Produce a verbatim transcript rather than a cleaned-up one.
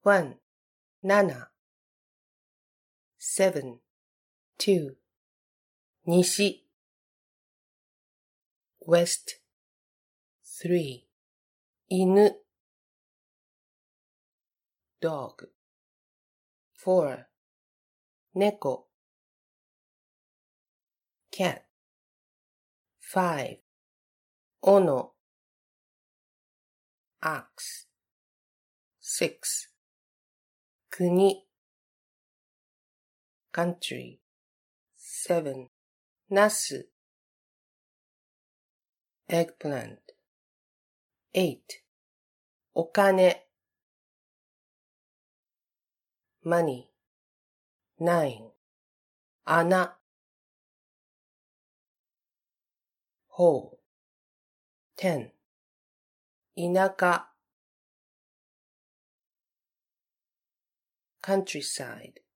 one, seven, seven, two, 西 west, three, 犬 dog, four, 猫 cat, five, 斧 ox, six, 国 country, seven, ナス eggplant, eight, お金 money, nine, 穴 hole, ten, 田舎 countryside,